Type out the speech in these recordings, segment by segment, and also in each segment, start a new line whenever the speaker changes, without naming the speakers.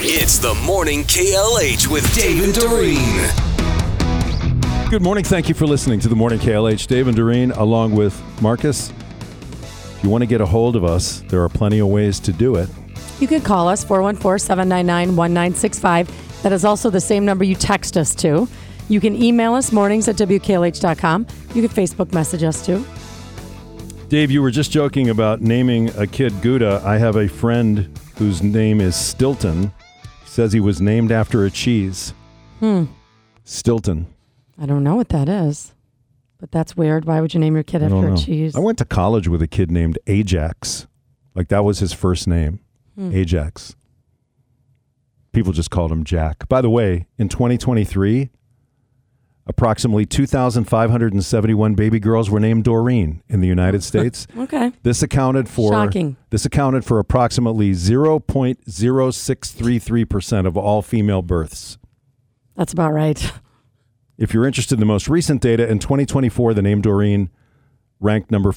It's the Morning KLH with Dave and Doreen.
Good morning. Thank you for listening to the Morning KLH. Dave and Doreen, along with Marcus. If you want to get a hold of us, there are plenty of ways to do it.
You can call us, 414-799-1965. That is also the same number you text us to. You can email us, mornings@wklh.com. You can Facebook message us, too.
Dave, you were just joking about naming a kid Gouda. I have a friend whose name is Stilton. He says he was named after a cheese. Stilton.
I don't know what that is, but that's weird. Why would you name your kid after a cheese?
I went to college with a kid named Ajax. Like, that was his first name, Ajax. People just called him Jack. By the way, in 2023, approximately 2,571 baby girls were named Doreen in the United States.
Okay.
This accounted for
Shocking.
This accounted for approximately 0.0633% of all female births.
That's about right.
If you're interested in the most recent data, in 2024, the name Doreen ranked number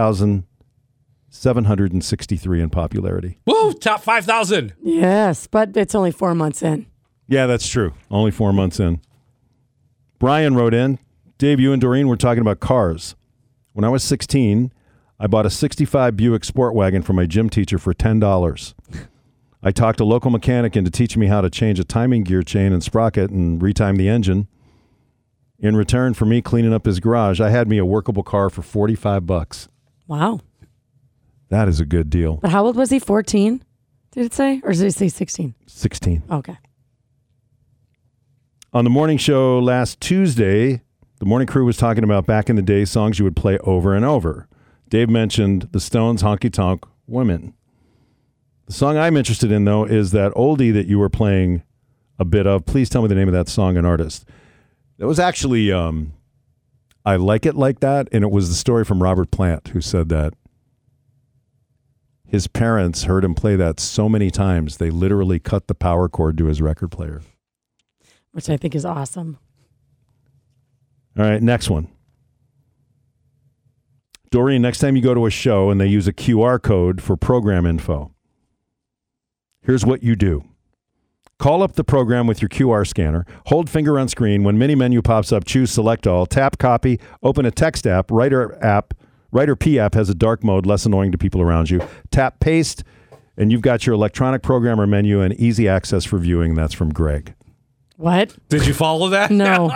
4,763 in popularity.
Woo! Top 5,000.
Yes, but it's only 4 months in.
Yeah, that's true. Only 4 months in. Brian wrote in, Dave, you and Doreen were talking about cars. When I was 16, I bought a 65 Buick Sport Wagon from my gym teacher for $10. I talked a local mechanic into teaching me how to change a timing gear chain and sprocket and retime the engine. In return for me cleaning up his garage, I had me a workable car for $45.
Wow.
That is a good deal.
But how old was he? 14? Did it say? Or did it say 16?
16.
Okay.
On the morning show last Tuesday, the morning crew was talking about back in the day songs you would play over and over. Dave mentioned the Stones' Honky Tonk Women. The song I'm interested in, though, is that oldie that you were playing a bit of. Please tell me the name of that song and artist. It was actually I Like It Like That, and it was the story from Robert Plant, who said that his parents heard him play that so many times, they literally cut the power cord to his record player.
Which I think is awesome.
All right, next one. Doreen, next time you go to a show and they use a QR code for program info, here's what you do. Call up the program with your QR scanner, hold finger on screen. When mini menu pops up, choose select all, tap copy, open a text app. Writer P app has a dark mode, less annoying to people around you. Tap paste, and you've got your electronic programmer menu and easy access for viewing. That's from Greg.
What?
Did you follow that?
No.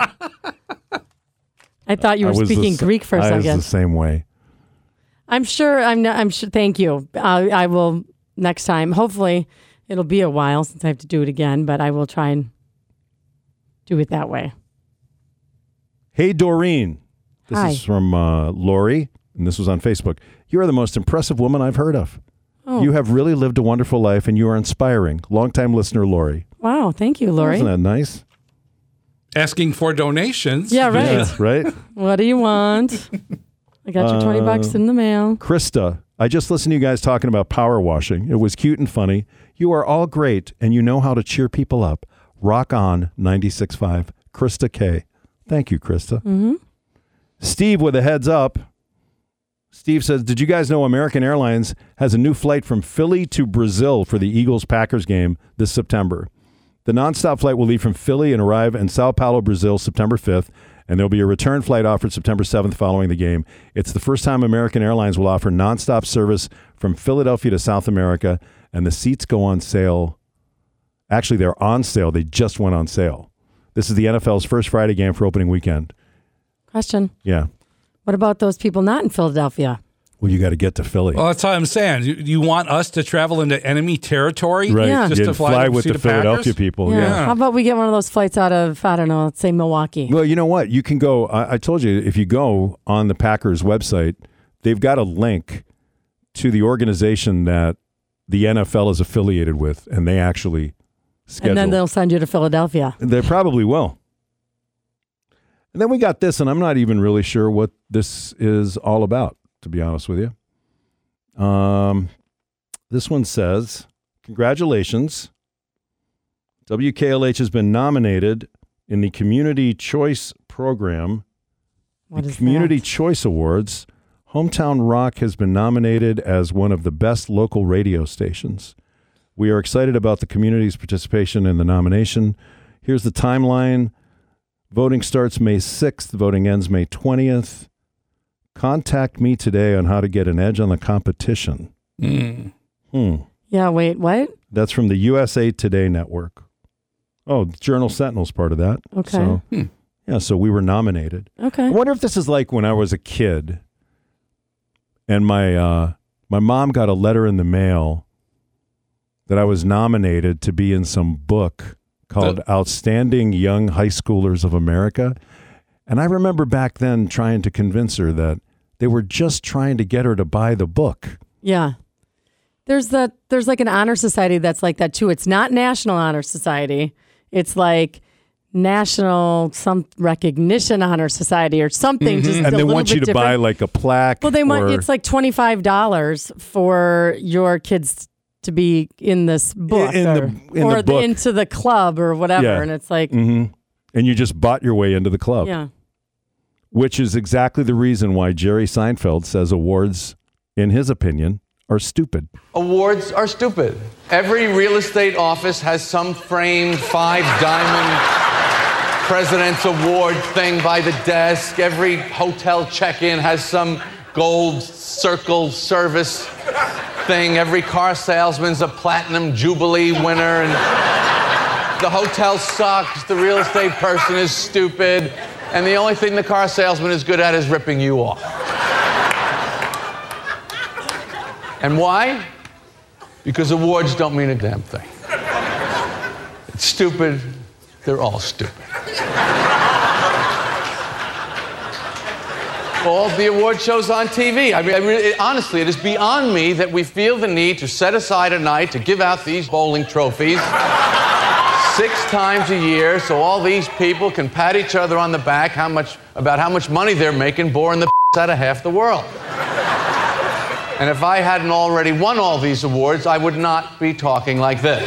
I thought you were speaking Greek for a second.
I was the same way.
I'm sure. Thank you. I will next time. Hopefully, it'll be a while since I have to do it again, but I will try and do it that way.
Hey, Doreen. This
Hi.
is from Lori, and this was on Facebook. You are the most impressive woman I've heard of.
Oh.
You have really lived a wonderful life, and you are inspiring. Longtime listener, Lori.
Wow. Thank you, Lori.
Isn't that nice?
Asking for donations.
Yeah, right.
Yeah, right?
What do you want? I got your $20 in the mail.
Krista, I just listened to you guys talking about power washing. It was cute and funny. You are all great, and you know how to cheer people up. Rock on 96.5. Krista K. Thank you, Krista.
Mm-hmm.
Steve with a heads up. Steve says, did you guys know American Airlines has a new flight from Philly to Brazil for the Eagles-Packers game this September? The nonstop flight will leave from Philly and arrive in Sao Paulo, Brazil, September 5th, and there'll be a return flight offered September 7th following the game. It's the first time American Airlines will offer nonstop service from Philadelphia to South America, and the seats go on sale. Actually, they're on sale. They just went on sale. This is the NFL's first Friday game for opening weekend.
Question.
Yeah.
What about those people not in Philadelphia?
Well, you got to get to Philly.
Well, that's what I'm saying. You want us to travel into enemy territory?
Right.
Yeah.
Just
You'd
to
fly with
see
the Philadelphia
Packers?
people.
Yeah.
Yeah.
How about we get one of those flights out of, I don't know, let's say Milwaukee?
Well, you know what? You can go. I told you, if you go on the Packers website, they've got a link to the organization that the NFL is affiliated with, and they actually schedule.
And then they'll send you to Philadelphia.
They probably will. And then we got this, and I'm not even really sure what this is all about, to be honest with you. This one says, congratulations. WKLH has been nominated in the Community Choice Program,
What
the
is
Community
that?
Choice Awards. Hometown Rock has been nominated as one of the best local radio stations. We are excited about the community's participation in the nomination. Here's the timeline. Voting starts May 6th. Voting ends May 20th. Contact me today on how to get an edge on the competition.
Yeah, wait, what?
That's from the USA Today Network. Oh, the Journal Sentinel's part of that.
Okay.
So, yeah, so we were nominated.
Okay.
I wonder if this is like when I was a kid and my mom got a letter in the mail that I was nominated to be in some book called Outstanding Young High Schoolers of America. And I remember back then trying to convince her that they were just trying to get her to buy the book.
Yeah. There's like an honor society that's like that too. It's not National Honor Society. It's like National some recognition honor society or something. Just
And they want you to buy like a plaque.
Well, it's like $25 for your kids to be in this book or
book.
into the club or whatever.
Yeah.
And it's like,
And you just bought your way into the club.
yeah.
Which is exactly the reason why Jerry Seinfeld says awards, in his opinion, are stupid.
Awards are stupid. Every real estate office has some framed 5-diamond President's Award thing by the desk. Every hotel check-in has some gold circle service thing. Every car salesman's a platinum jubilee winner. And the hotel sucks. The real estate person is stupid. And the only thing the car salesman is good at is ripping you off. And why? Because awards don't mean a damn thing. It's stupid. They're all stupid. All the award shows on TV. I mean, honestly, it is beyond me that we feel the need to set aside a night to give out these bowling trophies 6 times a year so all these people can pat each other on the back about how much money they're making boring the out of half the world. And if I hadn't already won all these awards, I would not be talking like this.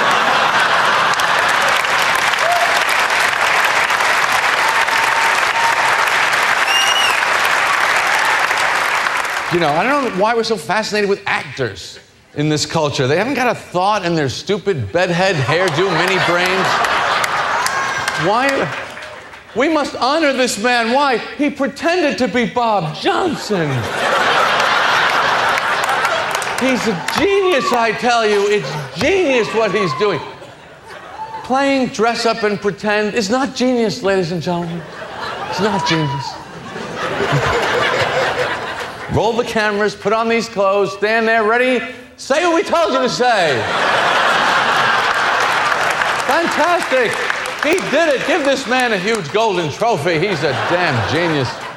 You know, I don't know why we're so fascinated with actors in this culture. They haven't got a thought in their stupid bedhead hairdo mini brains. Why? We must honor this man. Why? He pretended to be Bob Johnson. He's a genius, I tell you. It's genius what he's doing. Playing dress up and pretend is not genius, ladies and gentlemen. It's not genius. Roll the cameras, put on these clothes, stand there, ready, say what we told you to say. Fantastic. He did it. Give this man a huge golden trophy. He's a damn genius.